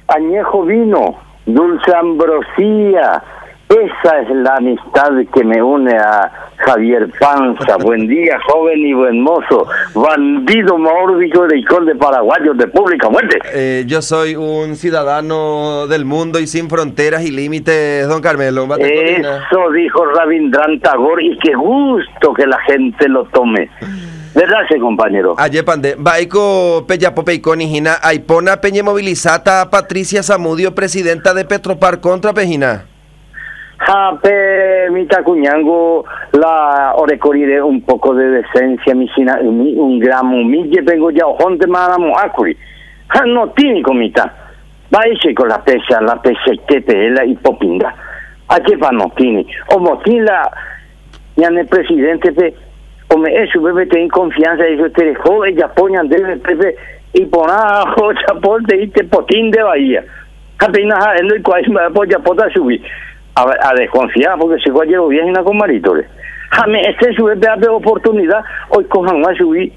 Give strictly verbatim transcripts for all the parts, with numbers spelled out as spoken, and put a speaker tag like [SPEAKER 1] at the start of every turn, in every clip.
[SPEAKER 1] añejo vino, dulce ambrosía. Esa es la amistad que me une a Javier Panza. Buen día, joven y buen mozo. Bandido mórbido de Icón de Paraguayos, de Pública Muerte.
[SPEAKER 2] Eh, yo soy un ciudadano del mundo y sin fronteras y límites, don Carmelo.
[SPEAKER 1] Eso dijo Rabindranath Tagore, y qué gusto que la gente lo tome. ¿Verdad, ese compañero?
[SPEAKER 2] Ayer pande, Baico Peyapopeicón Hijina, Aipona Peña Movilizata, Patricia Zamudio, presidenta de Petropar contra Pejina.
[SPEAKER 1] Jape, mi tacuñango, la orecorire un poco de decencia, mi sina, un gramo, mi que vengo ya ojonte manamo acuri. No tiene comita. Vaya con la pesa, la pesa que pela y popinga. Aquí pa no tiene. O motila, ya el presidente pe, o me eso bebé ten confianza y yo te dejó, ella poñan de pepe y pona o chapote y te potín de bahía. Jape na en el cual me apoya pota subir. A, a desconfiar porque si cualquier viaje con maritores. Jame, este es su oportunidad. Hoy cojan a subir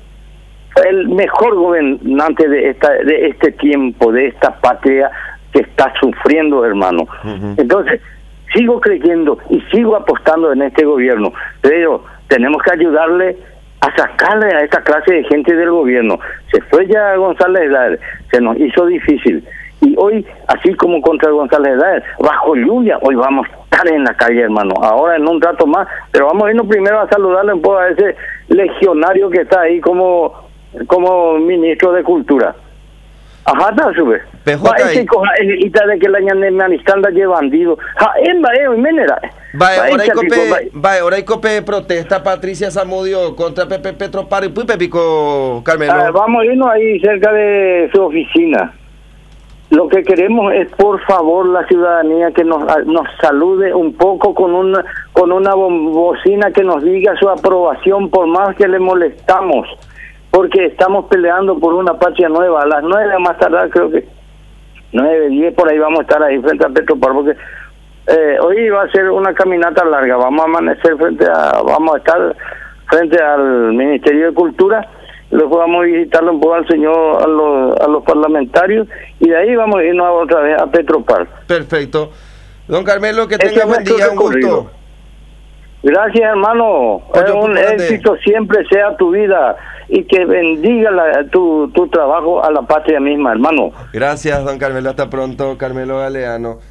[SPEAKER 1] el mejor gobernante de esta de este tiempo, de esta patria que está sufriendo, hermano. Uh-huh. Entonces, sigo creyendo y sigo apostando en este gobierno, pero tenemos que ayudarle a sacarle a esta clase de gente del gobierno. Se fue ya González Daer, se nos hizo difícil. Y hoy, así como contra González Daer, bajo lluvia, hoy vamos a estar en la calle, hermano. Ahora en un rato más, pero vamos a irnos primero a saludarle un poco a ese legionario que está ahí como como ministro de Cultura. Ajá, está sube. Va ese coja y de que la ñane me anistanda de bandido. Ja, en va eh, menera.
[SPEAKER 2] Va, ahora hay cope, va, ahora hay cope protesta Patricia Zamudio contra Pepe Petropar y Pepe Pico Carmelo.
[SPEAKER 1] Ah, vamos a irnos ahí cerca de su oficina. Lo que queremos es, por favor, la ciudadanía que nos nos salude un poco con una con una bocina que nos diga su aprobación, por más que le molestamos, porque estamos peleando por una patria nueva. A las nueve más tardar, creo que nueve, diez, por ahí vamos a estar ahí frente a Petropar, porque eh, hoy va a ser una caminata larga. Vamos a amanecer frente a, vamos a estar frente al Ministerio de Cultura. Luego vamos a visitarle un poco al señor, a los, a los parlamentarios, y de ahí vamos a irnos otra vez a Petropar.
[SPEAKER 2] Perfecto. Don Carmelo, que tenga buen día, un gusto.
[SPEAKER 1] Gracias, hermano. Es un éxito siempre sea tu vida, y que bendiga la, tu, tu trabajo a la patria misma, hermano.
[SPEAKER 2] Gracias, don Carmelo. Hasta pronto, Carmelo Galeano.